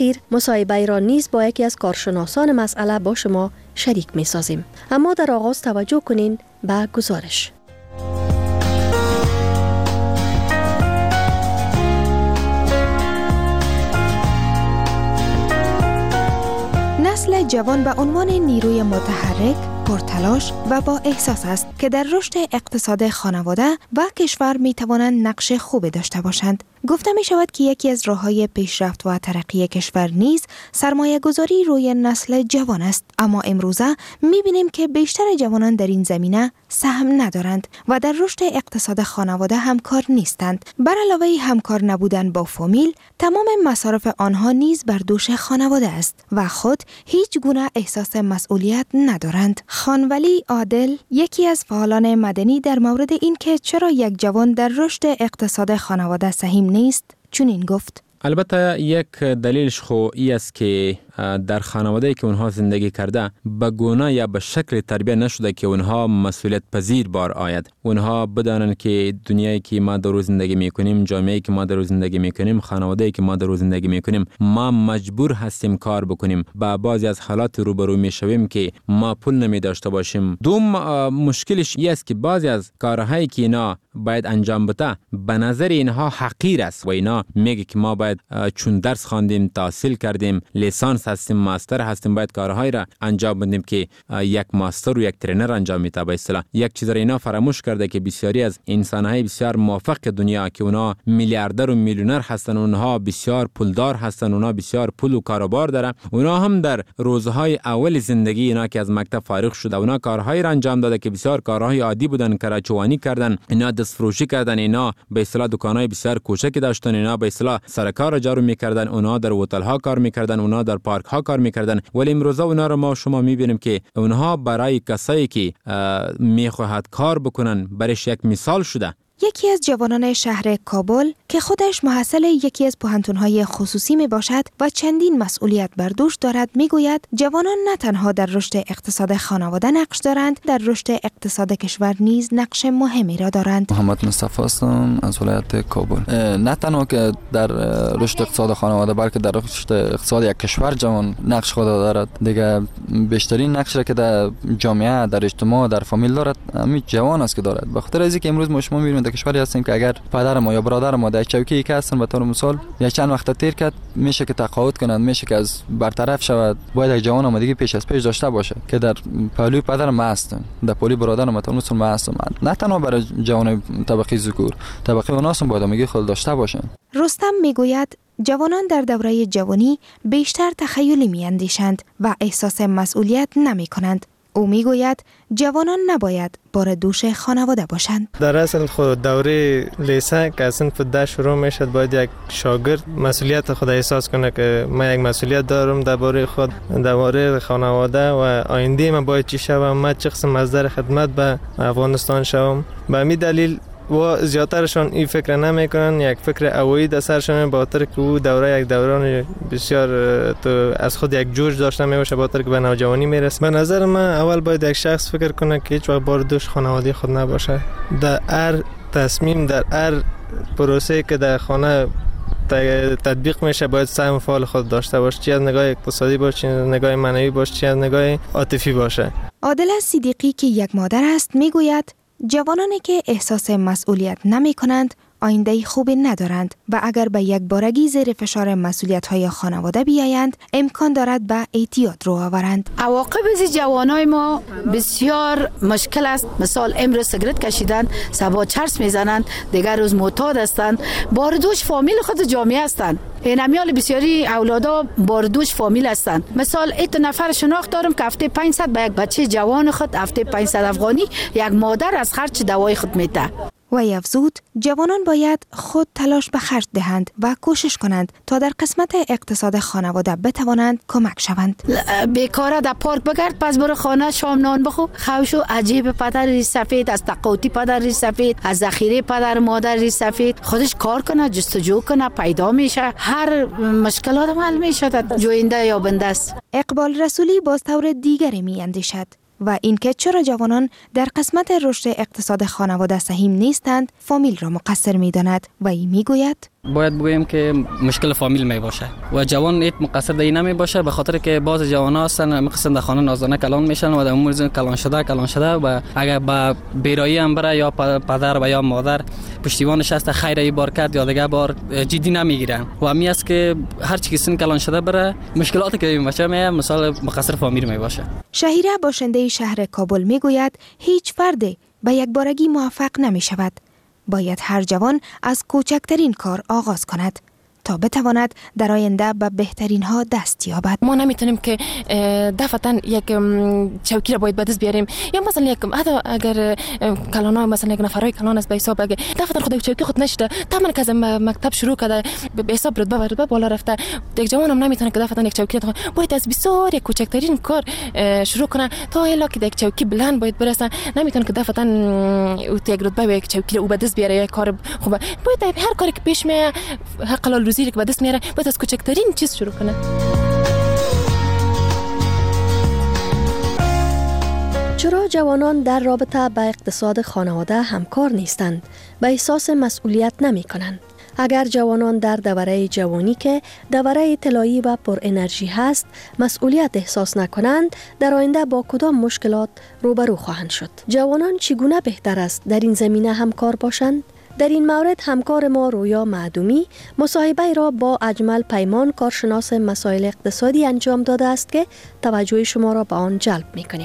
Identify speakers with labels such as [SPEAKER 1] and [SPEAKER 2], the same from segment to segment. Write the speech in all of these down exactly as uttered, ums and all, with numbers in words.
[SPEAKER 1] مصاحبه را نیز با یکی از کارشناسان مسئله با شما شریک می سازیم. اما در آغاز توجه کنین به گزارش.
[SPEAKER 2] نسل جوان به عنوان نیروی متحرک، پرتلاش و با احساس است که در رشد اقتصاد خانواده و کشور می توانند نقش خوبی داشته باشند. گفته می شود که یکی از راه‌های پیشرفت و ترقی کشور نیز سرمایه گذاری روی نسل جوان است. اما امروزه می بینیم که بیشتر جوانان در این زمینه سهم ندارند و در رشد اقتصاد خانواده همکار نیستند. بر علاوه همکار نبودن با فامیل، تمام مصارف آنها نیز بر دوش خانواده است و خود هیچ گونه احساس مسئولیت ندارند. خانولی عادل، یکی از فعالان مدنی در مورد این که چرا یک جوان در رشد اقتصاد خانواده سهیم نیست، چنین گفت:
[SPEAKER 3] البته یک دلیلش خو ای است که در خانواده‌ای که اونها زندگی کرده به گونه یا به شکل تربیت نشده که اونها مسئولیت پذیر بار آید. اونها بدانند که دنیایی که ما در روز زندگی میکنیم، جامعه‌ای که ما در روز زندگی میکنیم، خانواده‌ای که ما در روز زندگی میکنیم، ما مجبور هستیم کار بکنیم. با بعضی از حالات روبرو میشویم که ما پول نمی داشته باشیم. دوم مشکلش این است که بعضی از کارهایی که اینا باید انجام بده به نظر اینها حقیر است و اینا میگه که ما باید چون درس خواندیم، تحصیل کردیم، لیسانس هستیم، ماستر هستیم، باید کارهایی را انجام بدیم که یک ماستر و یک ترینر انجام میده. به اصطلاح یک چیز را اینا فراموش کرده که بسیاری از انسان‌های بسیار موفق دنیا که اونا میلیاردر و میلیونر هستن، اونها بسیار پولدار هستن، اونها بسیار پول و کاروبار دارن، اونا هم در روزهای اول زندگی اینا که از مکتب فارغ شده اونا کارهایی را انجام داده که بسیار کارهای عادی بودن، کراچوانی کردن، اینا دست فروشی کردن، اینا به اصطلاح دکانای بسیار کوچکی داشتن، اینا به اصطلاح سرکار جارو میکردن، اونا در هتل ها کار میکردن، اونا در پارک ها کار میکردن. ولی امروزه اونا رو ما شما میبینیم که اونها برای کسایی که میخواهد کار بکنن برایش یک مثال شده.
[SPEAKER 2] یکی از جوانان شهر کابل که خودش محصل یکی از پوهنتون‌های خصوصی می باشد و چندین مسئولیت بر دوش دارد میگوید جوانان نه تنها در رشد اقتصاد خانواده نقش دارند، در رشد اقتصاد کشور نیز نقش مهمی را دارند.
[SPEAKER 4] محمد مصطفی هستم از ولایت کابل. نه تنها که در رشد اقتصاد خانواده بلکه در رشد اقتصاد یک کشور جوان نقش خود دارد. دیگه بیشترین نقش را که در جامعه، در اجتماع، در فامیل دارد همین جوان است که دارد. به خاطر اینکه امروز ما شما می‌بینید کشوری هستیم که اگر پدر ما یا برادر ما در چوکی که هستن به طور مثال یا چند وقت تیر کرد میشه که تقاعد کنند، میشه که از برطرف شود، باید یک جوان آمادگی پیش از پیش داشته باشه که در پهلوی پدر ما هستن، در پهلوی برادر ما طور مثال ما هستن. نه تنها برای جوان طبقه ذکور، طبقه اوناس هم باید آمادگی خود داشته باشن.
[SPEAKER 2] رستم میگوید جوانان در دوره جوانی بیشتر تخیلی میاندیشند و احساس مسئولیت نمی کنند. او میگوید جوانان نباید بار دوش خانواده باشند.
[SPEAKER 5] در اصل خود دوره لیسه که اصلا ده شروع میشد باید یک شاگرد مسئولیت خود احساس کنه که من یک مسئولیت دارم درباره خود، درباره خانواده و آینده من باید چی شوم، من چه قسم مصدر خدمت به افغانستان شوم. به همین دلیل و زیادترشان این فکر نمیکنن، یک فکر اوایی در سرشان با خاطر که او دوره یک دوران بسیار تو از خود یک جوش داشته میباشه با خاطر که به نوجوانی میرسه. به نظر من اول باید یک شخص فکر کنه که هیچ وقت بار دوش خانواده خود نباشه. در هر تصمیم، در هر پروسه که در خانه تطبیق میشه باید سهم فعال خود داشته باشه، چی از نگاه اقتصادی باشه، چی از نگاه معنوی باشه، چی از نگاه عاطفی باشه.
[SPEAKER 2] عادل صدیقی که یک مادر است میگوید جوانانی که احساس مسئولیت نمی کنند آینده خوبی ندارند و اگر به یک بارگی زیر فشار مسئولیت‌های خانواده بیایند امکان دارد به اعتیاد رو آورند.
[SPEAKER 6] عواقب از جوانای ما بسیار مشکل است. مثال امروز سیگرت کشیدن، صبح چرس میزنند، دیگر روز معتاد هستند، باردوش فامیل خود جامعه هستند. این امیال بسیاری اولادا باردوش فامیل هستند. مثال ایت نفر شناخت دارم که هفته پانصد به یک بچه جوان خود هفته پانصد افغانی یک مادر از خرج دوای خود میده.
[SPEAKER 2] و افزود جوانان باید خود تلاش به خرج دهند و کوشش کنند تا در قسمت اقتصاد خانواده بتوانند کمک شوند.
[SPEAKER 6] بیکاره در پارک بگرد، پس برو خانه شام نان بخو. خوشو عجیب پدر ری سفید، از تقاطی پدر ری سفید، از ذخیره پدر مادر ری سفید، خودش کار کنه، جستجو کنه، پیدا میشه، هر مشکلات حل میشه، جوینده یا بنده است.
[SPEAKER 2] اقبال رسولی باز طور دیگری می اندیشد و اینکه چرا جوانان در قسمت رشد اقتصاد خانواده سهیم نیستند فامیل را مقصر می داند و این می گوید
[SPEAKER 7] باید بگویم که مشکل فامیل می باشه و جوان ایت مقصر دی نمی باشه، به خاطر که باز جوانا هستن میخواستن در خانه نازنه کلان میشن و در امور زن کلان شده کلان شده و اگر با بیرایی هم بره یا پدر و یا مادر پشتیبانش هست خیر ای بار کرد یا دیگه بار جدی نمیگیرن و همی است که هر چی که سن کلان شده بره مشکلاتی که میشه می مثال مقصر فامیل می باشه.
[SPEAKER 2] شهیره باشنده شهر کابل میگوید هیچ فردی به یک بارگی موفق نمی شود. باید هر جوان از کوچکترین کار آغاز کند تا بتواند در آینده به بهترین ها دست یابد.
[SPEAKER 8] ما نمیتونیم که دفعتاً یک چوکی را باید به دست بیاریم یا مثلا یک حتی اگر کلانا مثلا یک نفرای کلان است به حساب اگر دفعتاً خود چوکی خود نشده تمام که از مکتب شروع کرده به حساب رتبه و رتبه بالا رفته، یک جوان هم نمیتونه که دفعتاً یک چوکی را باید از بسیار یک کوچکترین کار شروع کنه تا الا که یک چوکی بلند باید برسه. نمیتونه که دفعتاً یک رتبه و یک چوکی را او به دست بیاره یا کار خوبه. باید هر کاری که پیش میاد حق روزی که به دست میاره باید از کوچکترین چیز شروع کنه.
[SPEAKER 1] چرا جوانان در رابطه با اقتصاد خانواده همکار نیستند؟ به احساس مسئولیت نمی کنند. اگر جوانان در دوره جوانی که دوره طلایی و پر انرژی هست مسئولیت احساس نکنند، در آینده با کدام مشکلات روبرو خواهند شد؟ جوانان چگونه بهتر است در این زمینه همکار باشند؟ در این مورد همکار ما رویا معدومی مصاحبه را با اجمل پیمان کارشناس مسائل اقتصادی انجام داده است که توجه شما را به آن جلب می‌کنیم.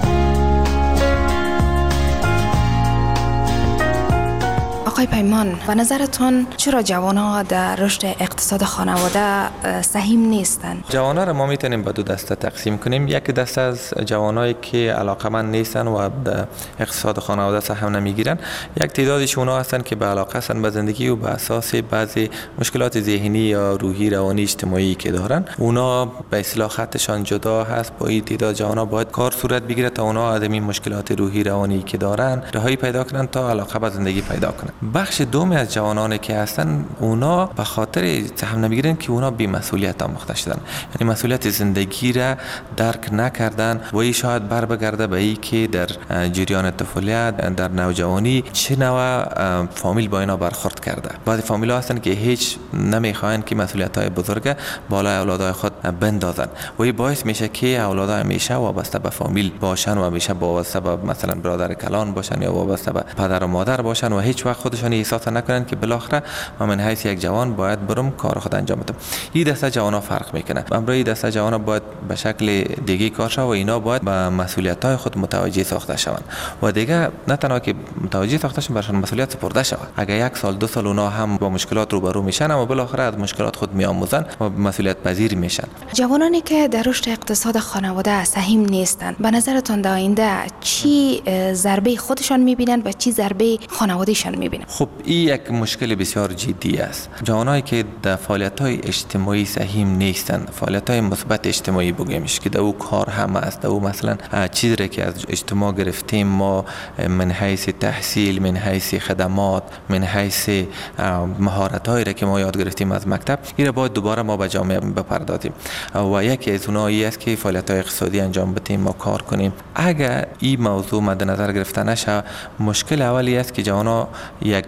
[SPEAKER 2] آقای پیمان، به نظرتون چرا جوان‌ها در رشد اقتصاد خانواده سهیم نیستند؟
[SPEAKER 9] جوان‌ها را ما میتونیم به دو دسته تقسیم کنیم. یک دسته از جوانایی که علاقه‌مند نیستن و در اقتصاد خانواده سهم نمیگیرن، یک تعدادش اونا هستن که به علاقه هستن به زندگی و به اساس بعضی مشکلات ذهنی یا روحی روانی اجتماعی که دارن، اونا به اصطلاح خطشان جدا هست. با این تعداد جوان‌ها باید کار صورت بگیره تا اونا از این مشکلات روحی روانی که دارن رهایی پیدا کنن تا علاقه به زندگی پیدا کنن. بخش دومی از جوانانی که هستن اونا به خاطر سهم نمیگیرن که اونا بی مسئولیت آموخته شدن، یعنی مسئولیت زندگی را درک نکردن و این شاید بر بگرده به این که در جریان طفولیت در نوجوانی چه نوع فامیل با اینا برخورد کرده. بعضی فامیل ها هستن که هیچ نمیخواین که مسئولیت های بزرگ بالای اولادای خود بندازن و این باعث میشه که اولادها همیشه وابسته به فامیل باشن و همیشه وابسته به مثلا برادر کلان باشن یا وابسته به پدر و مادر باشن و هیچ وقت خودشون احساس نکنن که بالاخره من من حیث یک جوان باید برم کار خود انجام بدم. این دسته جوانا فرق میکنه. امروز این دسته جوانا باید به شکل دیگه کار شود و اینا باید به مسئولیت‌های خود متوجه ساخته شوند و دیگه نه تنها که متوجه ساخته شوند برشان مسئولیت سپرده شود. اگر یک سال دو سال اونا هم با مشکلات روبرو میشن اما بالاخره از مشکلات خود میآموزن و مسئولیت پذیر میشن.
[SPEAKER 2] جوانانی که در رشد اقتصاد خانواده سهیم نیستند، به نظرتون در آینده چی ضربه خودشان میبینن و چی ضربه خانوادهشان میبینن؟
[SPEAKER 9] خب این یک مشکل بسیار جدی است. جوانایی که در فعالیت‌های اجتماعی سهیم نیستند، فعالیت‌های مثبت اجتماعی بگیمش که در او کار هم است، در او مثلا چیزی را که از اجتماع گرفتیم ما من حیث تحصیل، من حیث خدمات، من حیث مهارت‌هایی را که ما یاد گرفتیم از مکتب، این را باید دوباره ما به جامعه بپردازیم و یکی از اونها است که فعالیت‌های اقتصادی انجام بدیم و کار کنیم. اگر این موضوع مد نظر گرفته نشه، مشکل اولی است که جوان‌ها یک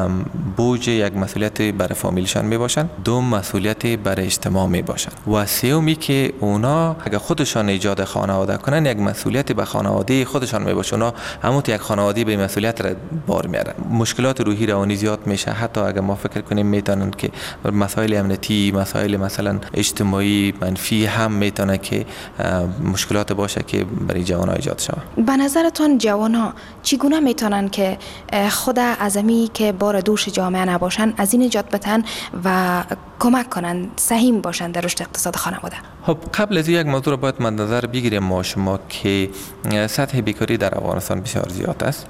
[SPEAKER 9] بوج یک مسئولیت برای فامیلشان می باشند، دوم مسئولیت برای اجتماع می باشند و سومی که اونا اگر خودشان ایجاد خانواده کنن یک مسئولیت به خانواده خودشان می باشه. اونا همون یک خانواده به مسئولیت را بار میارن. مشکلات روحی روانی زیاد میشه. حتی اگر ما فکر کنیم میتونن که مسائل امنیتی، مسائل مثلا اجتماعی منفی هم میتونه که مشکلات باشه که برای جوان‌ها ایجاد شود.
[SPEAKER 2] به نظرتون جوان‌ها چگونه میتونن که خود اعظمی که بار دوش جامعه نباشن از این نجات بدن و کمک کنن سهیم باشن در رشد اقتصاد خانواده؟
[SPEAKER 9] خب قبل از یک موضوع رو باید مد نظر بگیریم ما شما که سطح بیکاری در افغانستان بسیار زیاد است.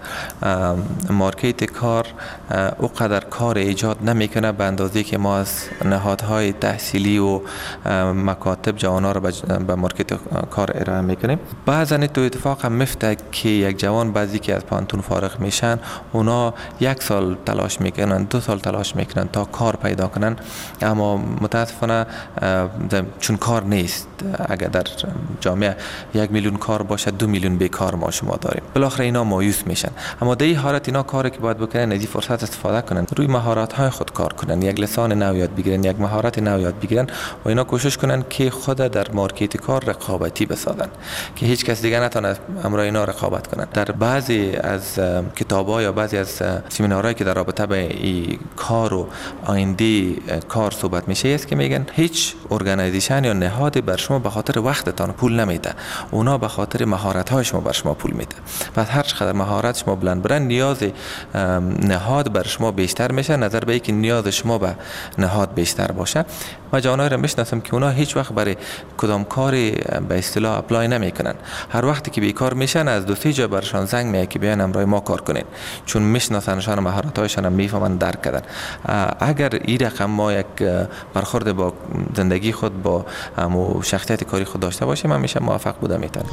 [SPEAKER 9] مارکت کار او قدر کار ایجاد نمیکنه به اندازه که ما از نهادهای تحصیلی و مکاتب جوانان رو به مارکت کار ارائه میکنیم. بعضا تو اتفاق هم میفته که یک جوان بعضی که از پانتون فارغ میشن اونا یک سال سال تلاش میکنن، دو سال تلاش میکنن تا کار پیدا کنن، اما متاسفانه چون کار نیست. اگر در جامعه یک میلیون کار باشه دو میلیون بیکار ما شما داریم، بالاخره اینا مایوس میشن. اما در این حالت اینا کاری که باید بکنن از این فرصت استفاده کنن، روی مهارت های خود کار کنن، یک لسان نو یاد بگیرن، یک مهارت نو یاد بگیرن و اینا کوشش کنن که خود در مارکت کار رقابتی بسازن که هیچ کس دیگه نتونه امرای اینا رقابت کنن. در بعضی از کتاب‌ها یا بعضی از سمینارهایی که در رابطه به این کار و آینده کار صحبت میشه است که میگن هیچ ارگانایزیشن یا نهادی بر شما به خاطر وقتتان پول نمیده، اونا به خاطر مهارت‌های شما بر شما پول میده. پس هر چقدر مهارت شما بلند برن، نیاز نهاد بر شما بیشتر میشه، نظر به اینکه نیاز شما به نهاد بیشتر باشه. ما جوانای را میشناسم که اونا هیچ وقت برای کدام کاری به اصطلاح اپلای نمیکنن. هر وقتی که بیکار میشن از دو سه جا برشان زنگ میاد که بیاین امرای ما کار کنین، چون میشناسنشان، مهارت‌هایشان هم میفهمن، درک کردن. اگر این رقم ما یک برخورد با زندگی خود با و شخصیت کاری خود داشته باشیم، همیشه موفق بوده میتونیم.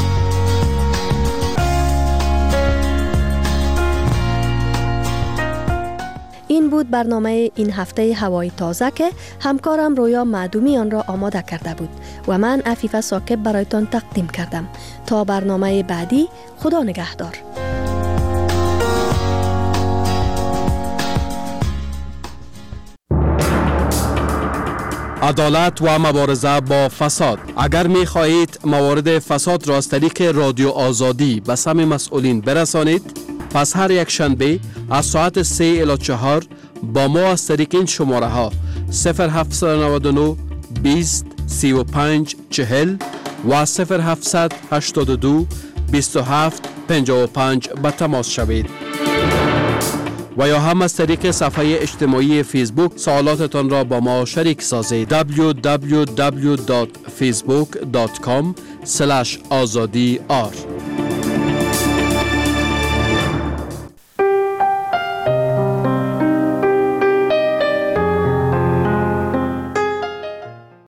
[SPEAKER 1] این بود برنامه این هفته هوای تازه که همکارم رویا معدومی آن را آماده کرده بود و من عفیفه ساکب برایتان تقدیم کردم. تا برنامه بعدی، خدا نگهدار.
[SPEAKER 10] عدالت و مبارزه با فساد. اگر می خواهید موارد فساد را از طریق رادیو آزادی به سمع مسئولین برسانید، پس هر یک شنبه از ساعت سه الی چهار با ما از طریق این شماره ها صفر هفت نه نه بیست سی و پنج چهل و صفر هفت هشت دو بیست و هفت پنجاه و پنج به تماس شوید. و یا هم از طریق صفحه اجتماعی فیسبوک سوالاتتان را با ما شریک سازید. دبلیو دبلیو دبلیو دات فیسبوک دات کام اسلش آزادی آر